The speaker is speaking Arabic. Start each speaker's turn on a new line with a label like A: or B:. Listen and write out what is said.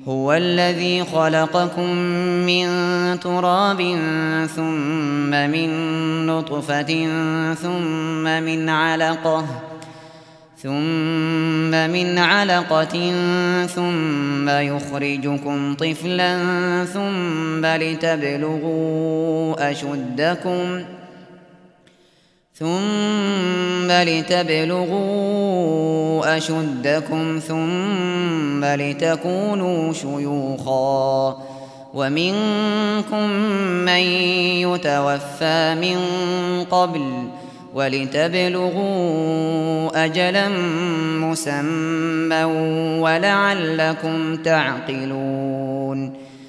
A: هو الذي خلقكم من تراب ثم من نطفة ثم من علقة ثم يخرجكم طفلا ثم لتبلغوا أشدكم ثم لتكونوا شيوخا ومنكم من يتوفى من قبل ولتبلغوا أجلا مسمى ولعلكم تعقلون